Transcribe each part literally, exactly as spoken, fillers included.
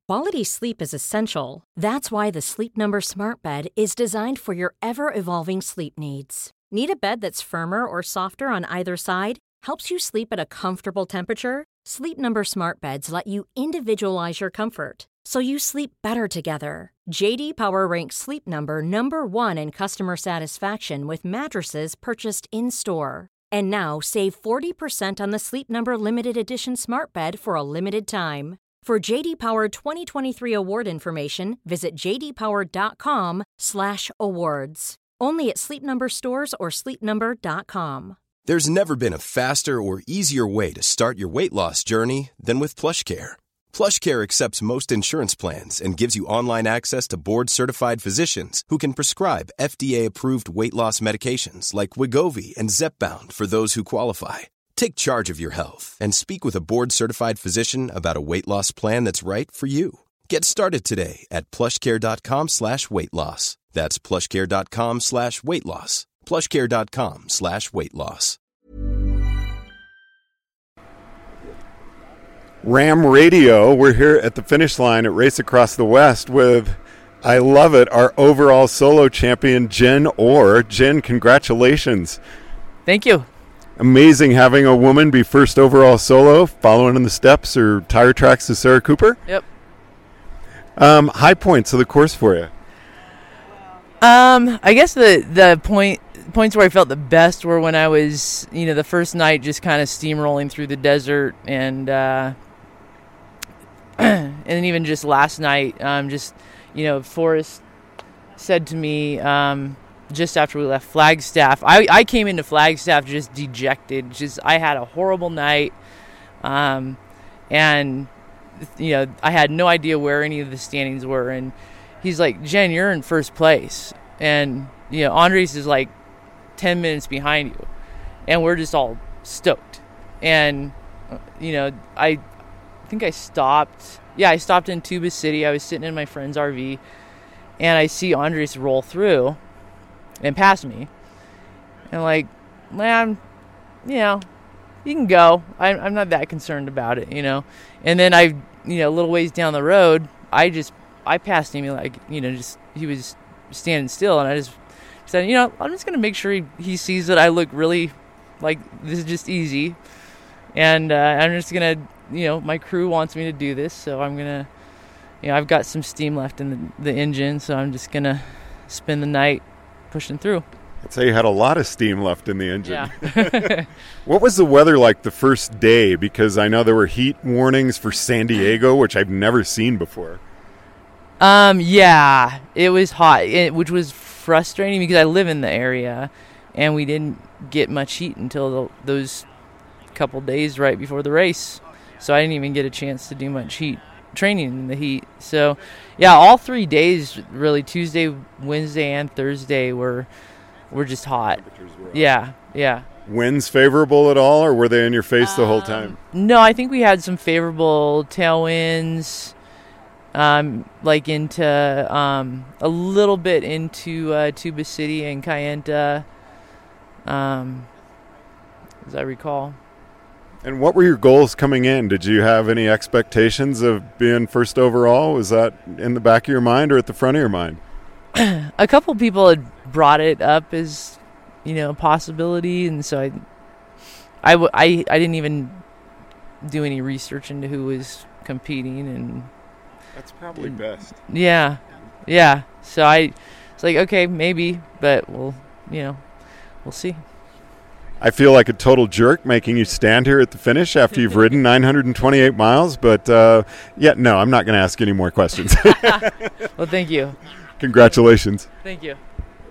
Quality sleep is essential. That's why the Sleep Number Smart Bed is designed for your ever-evolving sleep needs. Need a bed that's firmer or softer on either side? Helps you sleep at a comfortable temperature? Sleep Number Smart Beds let you individualize your comfort, so you sleep better together. J D Power ranks Sleep Number number one in customer satisfaction with mattresses purchased in-store. And now, save forty percent on the Sleep Number Limited Edition Smart Bed for a limited time. For J D Power twenty twenty-three award information, visit j d power dot com slash awards. Only at Sleep Number stores or sleep number dot com. There's never been a faster or easier way to start your weight loss journey than with PlushCare. PlushCare accepts most insurance plans and gives you online access to board-certified physicians who can prescribe F D A-approved weight loss medications like Wegovy and Zepbound for those who qualify. Take charge of your health and speak with a board-certified physician about a weight loss plan that's right for you. Get started today at plushcare.com slash weight loss. That's plushcare.com slash weight loss. plushcare.com slash weight loss. Ram Radio, we're here at the finish line at Race Across the West with, I love it, our overall solo champion, Jen Orr. Jen, congratulations. Thank you. Amazing having a woman be first overall solo, following in the steps or tire tracks of Sarah Cooper. Yep. Um, high points of the course for you. Um, I guess the the point points where I felt the best were when I was, you know, the first night just kind of steamrolling through the desert, and uh, and then even just last night, um, just you know, Forrest said to me, um. just after we left Flagstaff, I, I came into Flagstaff just dejected. Just I had a horrible night, um, and you know I had no idea where any of the standings were. And he's like, "Jen, you're in first place," and you know Andres is like ten minutes behind you, and we're just all stoked. And you know I think I stopped. Yeah, I stopped in Tuba City. I was sitting in my friend's R V, and I see Andres roll through and pass me, and like, man, you know, you can go. I'm, I'm not that concerned about it, you know. And then I, you know, a little ways down the road, I just, I passed him, like, you know, just, he was standing still, and I just said, you know, I'm just going to make sure he, he sees that I look really, like, this is just easy, and uh, I'm just going to, you know, my crew wants me to do this, so I'm going to, you know, I've got some steam left in the, the engine, so I'm just going to spend the night pushing through. I'd say you had a lot of steam left in the engine. Yeah. What was the weather like the first day? Because I know there were heat warnings for San Diego, which I've never seen before. Um, yeah, it was hot, it, which was frustrating because I live in the area, and we didn't get much heat until the, those couple days right before the race. So I didn't even get a chance to do much heat training in the heat. So yeah, all three days really, Tuesday, Wednesday, and Thursday were were just hot. Were yeah, yeah. Winds favorable at all, or were they in your face the um, whole time? No, I think we had some favorable tailwinds, um, like into um, a little bit into uh, Tuba City and Kayenta, um, as I recall. And what were your goals coming in? Did you have any expectations of being first overall? Was that in the back of your mind or at the front of your mind? A couple people had brought it up as, you know, a possibility, and so I, I, w- I, I didn't even do any research into who was competing, and that's probably and, best. Yeah, yeah. So I, it's like, okay, maybe, but we'll, you know, we'll see. I feel like a total jerk making you stand here at the finish after you've ridden nine hundred twenty-eight miles, but uh, yeah, no, I'm not going to ask any more questions. Well, thank you. Congratulations. Thank you.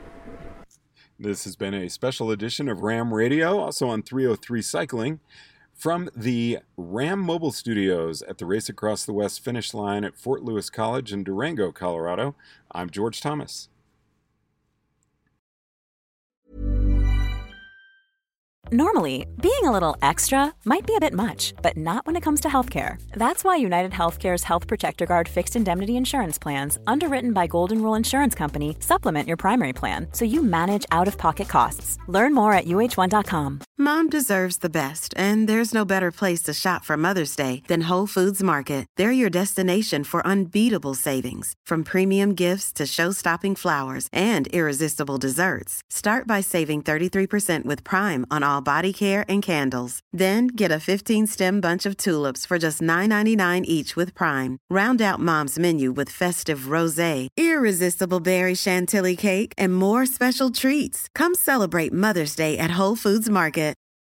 This has been a special edition of Ram Radio, also on three oh three Cycling, from the Ram Mobile Studios at the Race Across the West finish line at Fort Lewis College in Durango, Colorado. I'm George Thomas. Normally, being a little extra might be a bit much, but not when it comes to healthcare. That's why United Healthcare's Health Protector Guard fixed indemnity insurance plans, underwritten by Golden Rule Insurance Company, supplement your primary plan so you manage out-of-pocket costs. Learn more at U H one dot com. Mom deserves the best, and there's no better place to shop for Mother's Day than Whole Foods Market. They're your destination for unbeatable savings, from premium gifts to show-stopping flowers and irresistible desserts. Start by saving thirty-three percent with Prime on all body care and candles. Then get a fifteen-stem bunch of tulips for just nine ninety-nine each with Prime. Round out Mom's menu with festive rosé, irresistible berry chantilly cake, and more special treats. Come celebrate Mother's Day at Whole Foods Market.